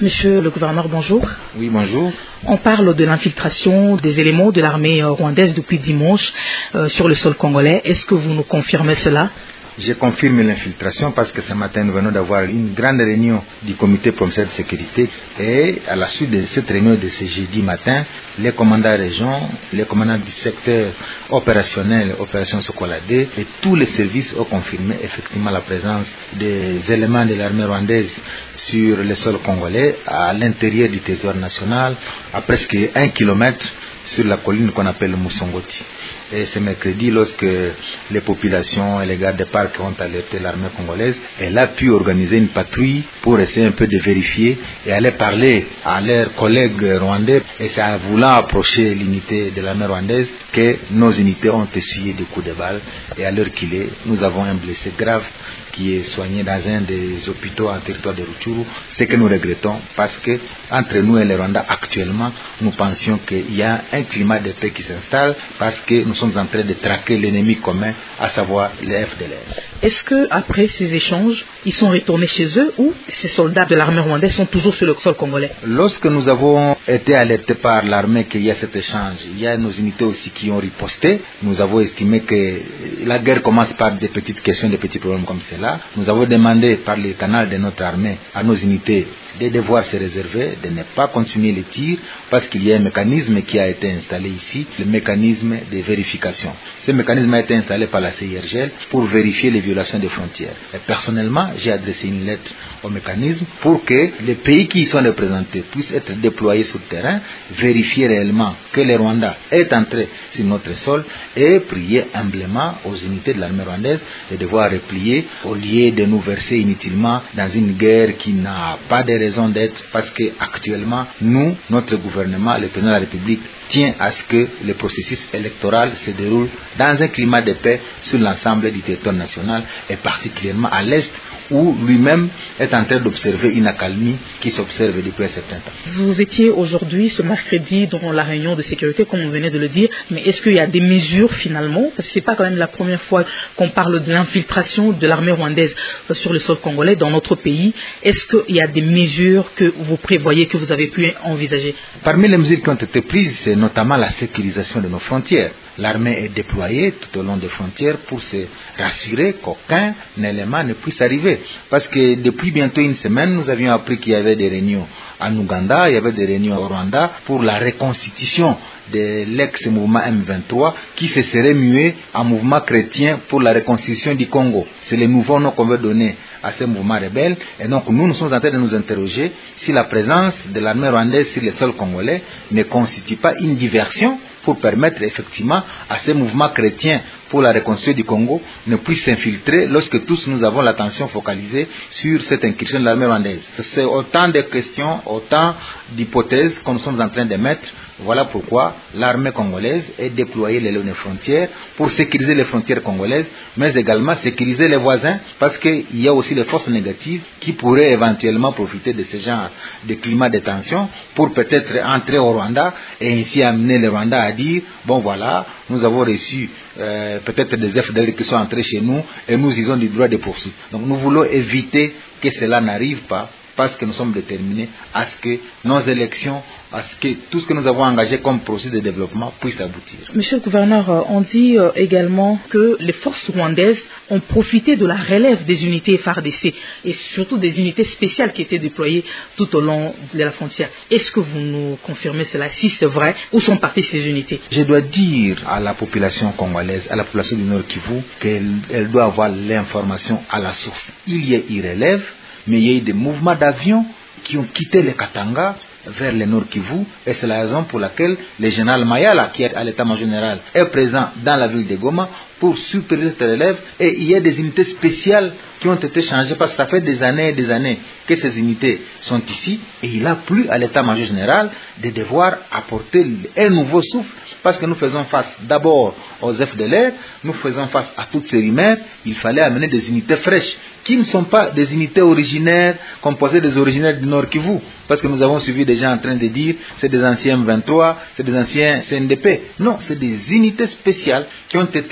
Monsieur le gouverneur, bonjour. Oui, bonjour. On parle de l'infiltration des éléments de l'armée rwandaise depuis dimanche sur le sol congolais. Est-ce que vous nous confirmez cela? Je confirme l'infiltration parce que ce matin, nous venons d'avoir une grande réunion du comité provincial de sécurité et à la suite de cette réunion de ce jeudi matin, les commandants région, les commandants du secteur opérationnel, opération Sokoladé et tous les services ont confirmé effectivement la présence des éléments de l'armée rwandaise sur le sol congolais à l'intérieur du territoire national à presque 1 kilomètre sur la colline qu'on appelle Moussongoti. Et ce mercredi, lorsque les populations et les gardes de parc ont alerté l'armée congolaise, elle a pu organiser une patrouille pour essayer un peu de vérifier et aller parler à leurs collègues rwandais. Et c'est en voulant approcher l'unité de l'armée rwandaise que nos unités ont essuyé des coups de balle. Et à l'heure qu'il est, nous avons un blessé grave qui est soigné dans un des hôpitaux en territoire de Rutshuru, ce que nous regrettons parce que entre nous et les Rwandais actuellement, nous pensions qu'il y a un climat de paix qui s'installe parce que nous sommes en train de traquer l'ennemi commun, à savoir les FDLR. Est-ce que après ces échanges, ils sont retournés chez eux ou ces soldats de l'armée rwandaise sont toujours sur le sol congolais? Lorsque nous avons été alertés par l'armée qu'il y a cet échange, il y a nos unités aussi qui ont riposté. Nous avons estimé que la guerre commence par des petites questions, des petits problèmes comme cela. Nous avons demandé par le canal de notre armée à nos unités de devoir se réserver, de ne pas continuer les tirs parce qu'il y a un mécanisme qui a été installé ici, le mécanisme de vérification. Ce mécanisme a été installé par la CIRGL pour vérifier les violations des frontières. Et personnellement, j'ai adressé une lettre au mécanisme pour que les pays qui y sont représentés puissent être déployés sur le terrain, vérifier réellement que les Rwandais est entré sur notre sol et prier humblement aux unités de l'armée rwandaise de devoir replier au lieu de nous verser inutilement dans une guerre qui n'a pas de raison d'être parce que actuellement nous, notre gouvernement, le président de la République tient à ce que le processus électoral se déroule dans un climat de paix sur l'ensemble du territoire national et particulièrement à l'est où lui-même est en train d'observer une accalmie qui s'observe depuis un certain temps. Vous étiez aujourd'hui, ce mercredi, dans la réunion de sécurité, comme vous venez de le dire, mais est-ce qu'il y a des mesures finalement? Parce que ce n'est pas quand même la première fois qu'on parle de l'infiltration de l'armée rwandaise sur le sol congolais dans notre pays. Est-ce qu'il y a des mesures que vous prévoyez, que vous avez pu envisager? Parmi les mesures qui ont été prises, c'est notamment la sécurisation de nos frontières. L'armée est déployée tout au long des frontières pour se rassurer qu'aucun élément ne puisse arriver. Parce que depuis bientôt une semaine, nous avions appris qu'il y avait des réunions en Ouganda, il y avait des réunions au Rwanda pour la reconstitution de l'ex-mouvement M23 qui se serait mué en mouvement chrétien pour la reconstitution du Congo. C'est le nouveau nom qu'on veut donner à ce mouvement rebelle. Et donc nous sommes en train de nous interroger si la présence de l'armée rwandaise sur le sol congolais ne constitue pas une diversion pour permettre effectivement à ces mouvements chrétiens pour la reconstruction du Congo ne puissent s'infiltrer lorsque tous nous avons l'attention focalisée sur cette incursion de l'armée rwandaise. C'est autant de questions, autant d'hypothèses que nous sommes en train de mettre. Voilà pourquoi l'armée congolaise est déployée le long des frontières pour sécuriser les frontières congolaises, mais également sécuriser les voisins, parce qu'il y a aussi des forces négatives qui pourraient éventuellement profiter de ce genre de climat de tension pour peut-être entrer au Rwanda et ainsi amener les Rwandais à dire, bon voilà, nous avons reçu peut-être des FDL qui sont entrés chez nous et nous ils ont du droit de poursuite. Donc nous voulons éviter que cela n'arrive pas parce que nous sommes déterminés à ce que nos élections, à ce que tout ce que nous avons engagé comme processus de développement puisse aboutir. Monsieur le gouverneur, on dit également que les forces rwandaises ont profité de la relève des unités FARDC et surtout des unités spéciales qui étaient déployées tout au long de la frontière. Est-ce que vous nous confirmez cela? Si c'est vrai, où sont parties ces unités? Je dois dire à la population congolaise, à la population du Nord Kivu, qu'elle doit avoir l'information à la source. Il y a une relève, mais il y a eu des mouvements d'avions qui ont quitté le Katanga vers le Nord Kivu et c'est la raison pour laquelle le général Mayala, qui est à l'état-major général, est présent dans la ville de Goma pour superviser cette relève et il y a des unités spéciales qui ont été changées parce que ça fait des années et des années que ces unités sont ici et il a plu à l'état-major général de devoir apporter un nouveau souffle parce que nous faisons face d'abord aux FDLR, nous faisons face à toutes ces rumeurs, il fallait amener des unités fraîches qui ne sont pas des unités originaires composées des originaires du Nord Kivu parce que nous avons suivi des gens en train de dire c'est des anciens M23, c'est des anciens CNDP. Non, c'est des unités spéciales qui ont été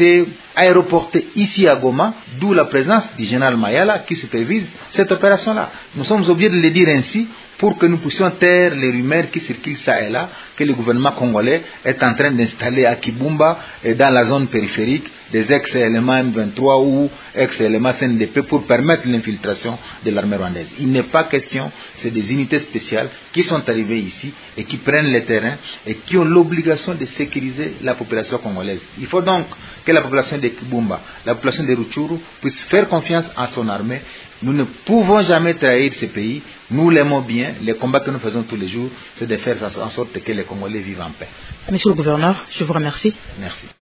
aéroportés ici à Goma, d'où la présence du général Mayala qui supervise cette opération-là. Nous sommes obligés de le dire ainsi pour que nous puissions taire les rumeurs qui circulent ça et là, que le gouvernement congolais est en train d'installer à Kibumba et dans la zone périphérique des ex-éléments M23 ou ex-éléments CNDP pour permettre l'infiltration de l'armée rwandaise. Il n'est pas question, c'est des unités spéciales qui sont arrivées ici et qui prennent les terrains et qui ont l'obligation de sécuriser la population congolaise. Il faut donc que la population de Kibumba, la population de Rutshuru puisse faire confiance à son armée. Nous ne pouvons jamais trahir ce pays. Nous l'aimons bien. Les combats que nous faisons tous les jours, c'est de faire en sorte que les Congolais vivent en paix. Monsieur le gouverneur, je vous remercie. Merci.